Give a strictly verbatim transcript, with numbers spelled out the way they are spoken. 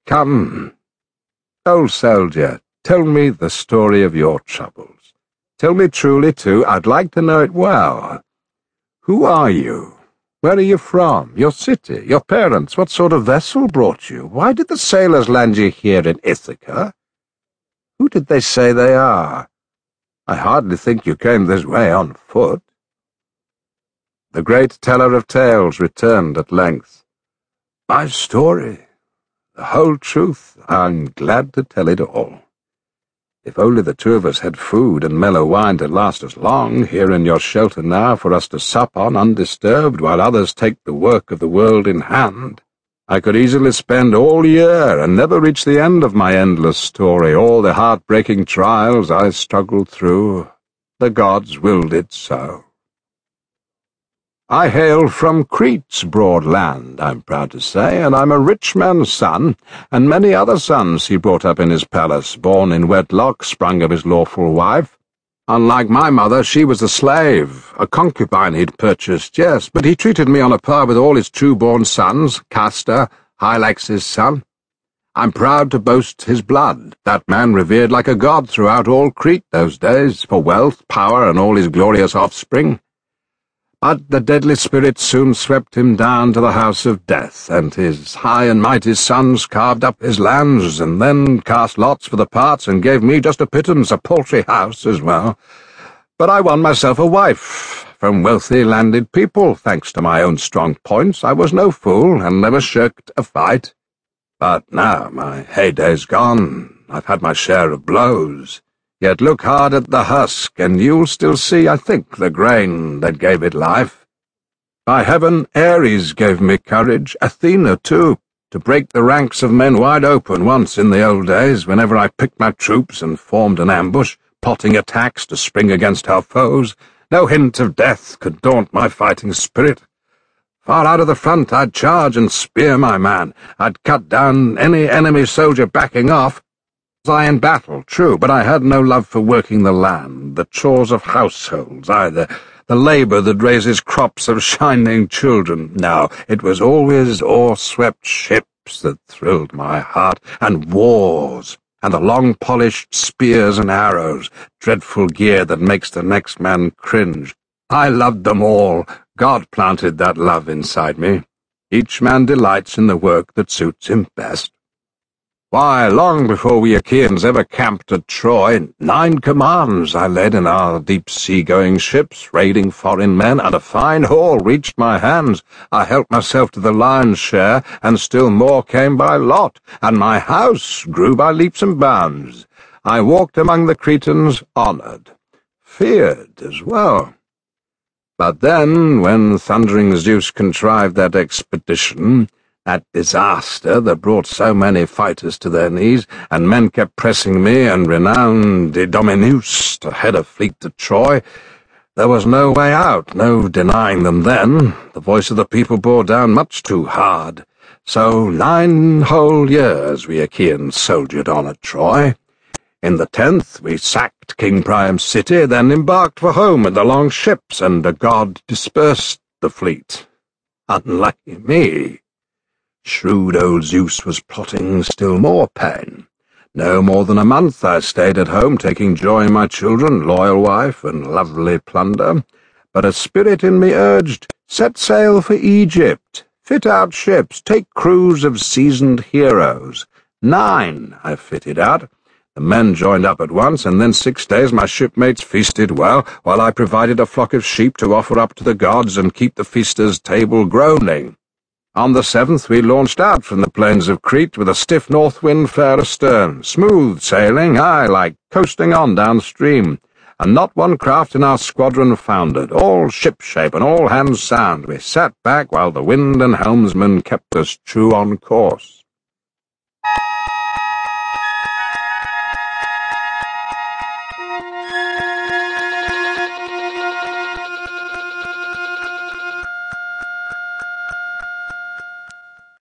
Come, old soldier, tell me the story of your troubles. Tell me truly, too, I'd like to know it well. Who are you? Where are you from? Your city? Your parents? What sort of vessel brought you? Why did the sailors land you here in Ithaca? Who did they say they are? I hardly think you came this way on foot. The great teller of tales returned at length. My story, the whole truth, I'm glad to tell it all. If only the two of us had food and mellow wine to last us long, here in your shelter now for us to sup on undisturbed while others take the work of the world in hand, I could easily spend all year and never reach the end of my endless story, all the heartbreaking trials I struggled through. The gods willed it so. I hail from Crete's broad land, I'm proud to say, and I'm a rich man's son, and many other sons he brought up in his palace, born in wedlock, sprung of his lawful wife. Unlike my mother, she was a slave, a concubine he'd purchased, yes, but he treated me on a par with all his true-born sons, Castor, Hylax's son. I'm proud to boast his blood, that man revered like a god throughout all Crete those days, for wealth, power, and all his glorious offspring. But the deadly spirit soon swept him down to the house of death, and his high and mighty sons carved up his lands, and then cast lots for the parts, and gave me just a pittance, a paltry house as well. But I won myself a wife from wealthy landed people, thanks to my own strong points. I was no fool, and never shirked a fight. But now my heyday's gone. I've had my share of blows. Yet look hard at the husk, and you'll still see, I think, the grain that gave it life. By heaven, Ares gave me courage, Athena too, to break the ranks of men wide open once in the old days, whenever I picked my troops and formed an ambush, plotting attacks to spring against our foes. No hint of death could daunt my fighting spirit. Far out of the front I'd charge and spear my man. I'd cut down any enemy soldier backing off. I in battle, true, but I had no love for working the land, the chores of households either, the labour that raises crops of shining children. No, it was always o'er-swept ships that thrilled my heart, and wars, and the long-polished spears and arrows, dreadful gear that makes the next man cringe. I loved them all. God planted that love inside me. Each man delights in the work that suits him best. Why, long before we Achaeans ever camped at Troy, nine commands I led in our deep-sea-going ships, raiding foreign men, and a fine haul reached my hands. I helped myself to the lion's share, and still more came by lot, and my house grew by leaps and bounds. I walked among the Cretans honoured, feared as well. But then, when thundering Zeus contrived that expedition, that disaster that brought so many fighters to their knees, and men kept pressing me and renowned Idomeneus to head a fleet to Troy, there was no way out, no denying them then. The voice of the people bore down much too hard. So nine whole years we Achaeans soldiered on at Troy. In the tenth we sacked King Priam's city, then embarked for home in the long ships, and a god dispersed the fleet. Unlucky me. Shrewd old Zeus was plotting still more pain. No more than a month I stayed at home, taking joy in my children, loyal wife, and lovely plunder. But a spirit in me urged, set sail for Egypt, fit out ships, take crews of seasoned heroes. Nine I fitted out. The men joined up at once, and then six days my shipmates feasted well, while I provided a flock of sheep to offer up to the gods and keep the feasters' table groaning. On the seventh we launched out from the plains of Crete with a stiff north wind fair astern, smooth sailing, aye, like coasting on downstream, and not one craft in our squadron foundered, all ship-shape and all hands sound. We sat back while the wind and helmsman kept us true on course.